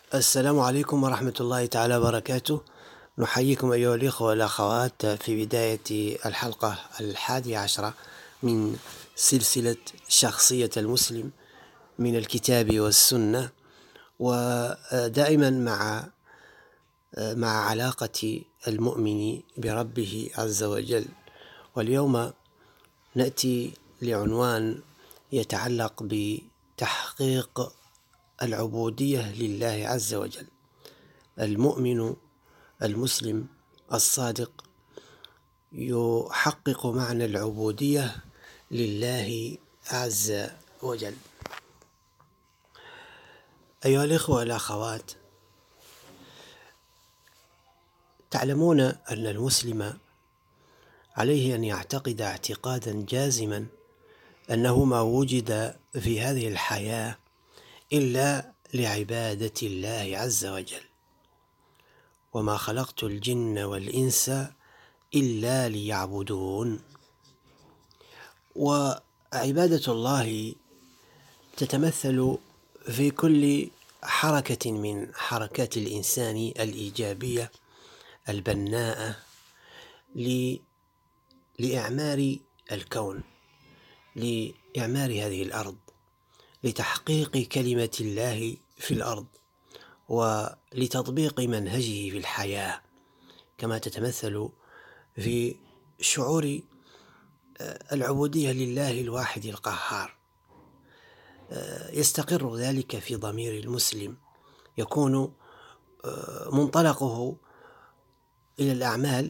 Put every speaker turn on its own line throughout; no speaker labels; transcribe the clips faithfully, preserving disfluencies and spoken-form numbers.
السلام عليكم ورحمة الله تعالى وبركاته. نحييكم أيها الإخوة والأخوات في بداية الحلقة الحادية عشرة من سلسلة شخصية المسلم من الكتاب والسنة، ودائما مع مع علاقة المؤمن بربه عز وجل. واليوم نأتي لعنوان يتعلق بتحقيق العبودية لله عز وجل. المؤمن المسلم الصادق يحقق معنى العبودية لله عز وجل. أيها الإخوة والأخوات، تعلمون أن المسلم عليه أن يعتقد اعتقادا جازما أنه ما وجد في هذه الحياة إلا لعبادة الله عز وجل، وما خلقت الجن والإنس إلا ليعبدون. وعبادة الله تتمثل في كل حركة من حركات الإنسان الإيجابية البناءة لإعمار الكون، لإعمار هذه الأرض، لتحقيق كلمة الله في الأرض، ولتطبيق منهجه في الحياة، كما تتمثل في شعور العبودية لله الواحد القهار. يستقر ذلك في ضمير المسلم، يكون منطلقه إلى الأعمال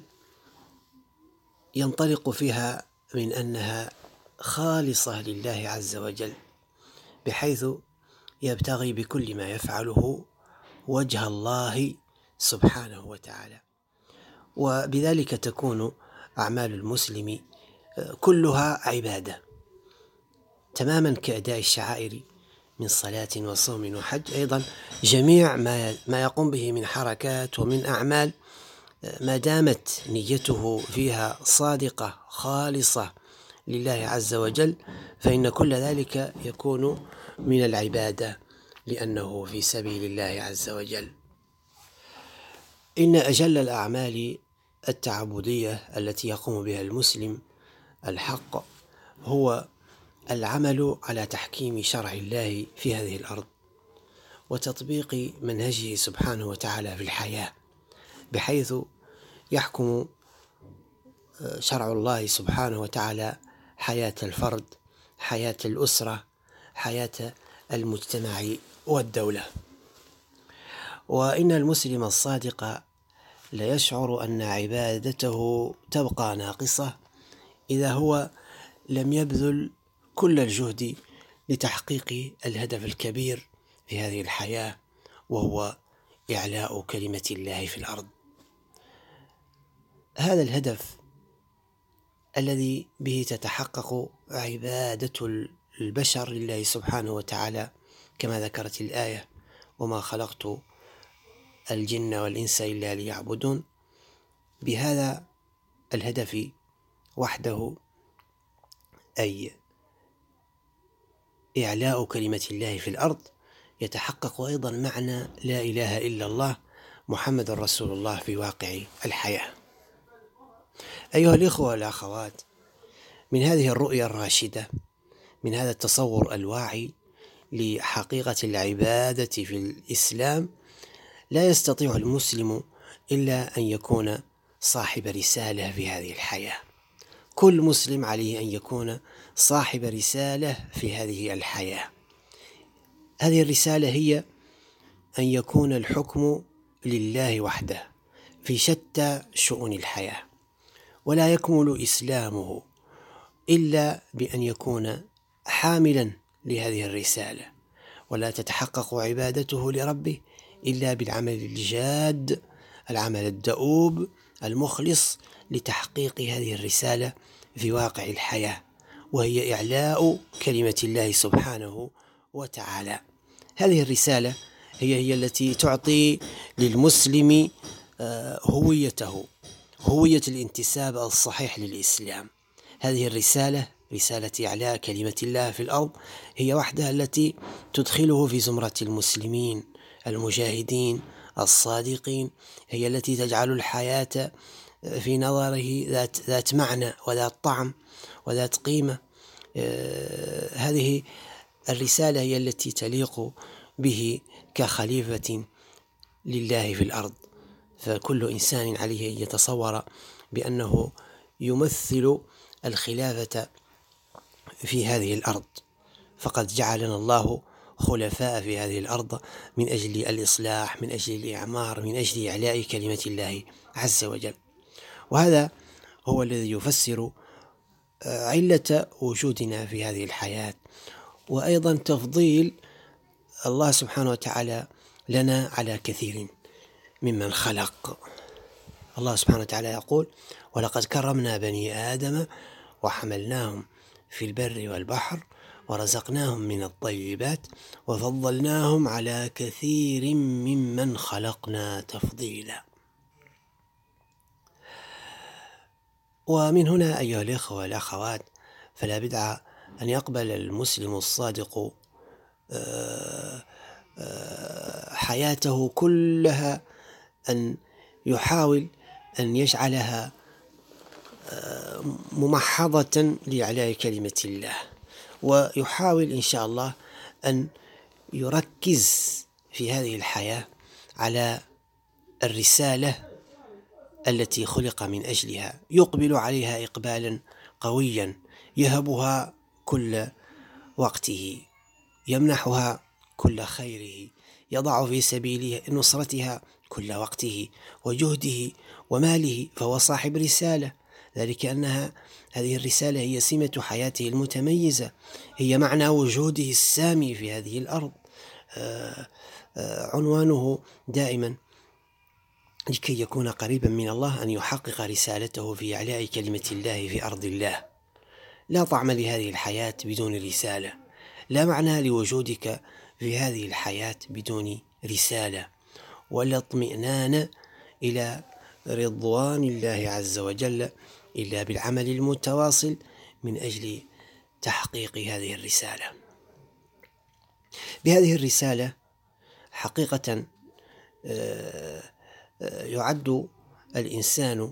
ينطلق فيها من أنها خالصة لله عز وجل، بحيث يبتغي بكل ما يفعله وجه الله سبحانه وتعالى. وبذلك تكون أعمال المسلم كلها عبادة، تماما كأداء الشعائر من صلاة وصوم وحج. أيضا جميع ما ما يقوم به من حركات ومن أعمال، ما دامت نيته فيها صادقة خالصة لله عز وجل، فإن كل ذلك يكون من العبادة، لأنه في سبيل الله عز وجل. إن أجل الأعمال التعبدية التي يقوم بها المسلم الحق هو العمل على تحكيم شرع الله في هذه الأرض، وتطبيق منهجه سبحانه وتعالى في الحياة، بحيث يحكم شرع الله سبحانه وتعالى حياة الفرد، حياة الأسرة، حياة المجتمع والدولة. وإن المسلم الصادق لا يشعر أن عبادته تبقى ناقصة إذا هو لم يبذل كل الجهد لتحقيق الهدف الكبير في هذه الحياة، وهو إعلاء كلمة الله في الأرض. هذا الهدف الذي به تتحقق عبادة البشر لله سبحانه وتعالى، كما ذكرت الآية: وما خلقت الجن والإنس إلا ليعبدون. بهذا الهدف وحده، أي إعلاء كلمة الله في الأرض، يتحقق أيضا معنى لا إله إلا الله محمد رسول الله في واقع الحياة. أيها الإخوة والأخوات، من هذه الرؤية الراشدة، من هذا التصور الواعي لحقيقة العبادة في الإسلام، لا يستطيع المسلم إلا أن يكون صاحب رسالة في هذه الحياة. كل مسلم عليه أن يكون صاحب رسالة في هذه الحياة. هذه الرسالة هي أن يكون الحكم لله وحده في شتى شؤون الحياة، ولا يكمل إسلامه إلا بأن يكون حاملا لهذه الرسالة، ولا تتحقق عبادته لربه إلا بالعمل الجاد، العمل الدؤوب المخلص لتحقيق هذه الرسالة في واقع الحياة، وهي إعلاء كلمة الله سبحانه وتعالى. هذه الرسالة هي هي التي تعطي للمسلم هويته، هوية الانتساب الصحيح للإسلام. هذه الرسالة، رسالة إعلاء كلمة الله في الأرض، هي وحدها التي تدخله في زمرة المسلمين المجاهدين الصادقين هي التي تجعل الحياة في نظره ذات ذات معنى وذات طعم وذات قيمة. هذه الرسالة هي التي تليق به كخليفة لله في الأرض، فكل إنسان عليه أن يتصور بأنه يمثل الخلافة في هذه الأرض، فقد جعلنا الله خلفاء في هذه الأرض من أجل الإصلاح، من أجل الإعمار، من أجل إعلاء كلمة الله عز وجل. وهذا هو الذي يفسر علة وجودنا في هذه الحياة، وأيضا تفضيل الله سبحانه وتعالى لنا على كثير ممن خلق. الله سبحانه وتعالى يقول: ولقد كرمنا بني آدم وحملناهم في البر والبحر ورزقناهم من الطيبات وفضلناهم على كثير ممن خلقنا تفضيلا. ومن هنا أيها الإخوة والأخوات، فلا بدع أن يقبل المسلم الصادق حياته كلها، أن يحاول أن يجعلها ممحضة لإعلاء كلمة الله، ويحاول إن شاء الله أن يركز في هذه الحياة على الرسالة التي خلق من أجلها، يقبل عليها إقبالا قويا، يهبها كل وقته، يمنحها كل خيره، يضع في سبيل نصرتها كل وقته وجهده وماله، فهو صاحب رسالة، ذلك أنها هذه الرسالة هي سمة حياته المتميزة، هي معنى وجوده السامي في هذه الأرض. آآ آآ عنوانه دائما لكي يكون قريبا من الله أن يحقق رسالته في إعلاء كلمة الله في أرض الله. لا طعم لهذه الحياة بدون رسالة، لا معنى لوجودك في هذه الحياة بدون رسالة، ولا اطمئنان إلى رضوان الله عز وجل إلا بالعمل المتواصل من أجل تحقيق هذه الرسالة. بهذه الرسالة حقيقة يعد الإنسان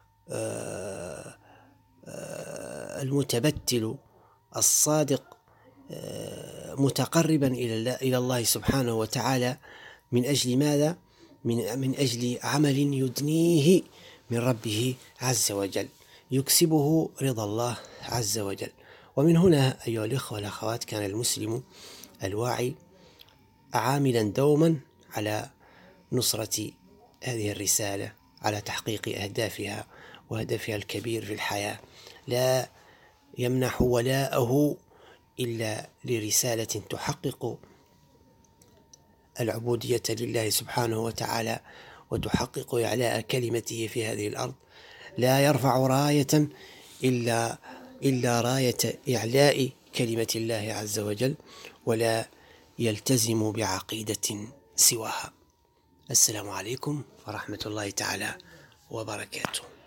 المتبتل الصادق متقربا إلى الله سبحانه وتعالى. من أجل ماذا؟ من, من أجل عمل يدنيه من ربه عز وجل، يكسبه رضا الله عز وجل. ومن هنا أيها الإخوة والأخوات، كان المسلم الواعي عاملا دوما على نصرة هذه الرسالة، على تحقيق أهدافها وهدفها الكبير في الحياة، لا يمنح ولاءه إلا لرسالة تحقق العبودية لله سبحانه وتعالى وتحقق إعلاء كلمته في هذه الأرض. لا يرفع راية إلا, إلا راية إعلاء كلمة الله عز وجل، ولا يلتزم بعقيدة سواها. السلام عليكم ورحمة الله تعالى وبركاته.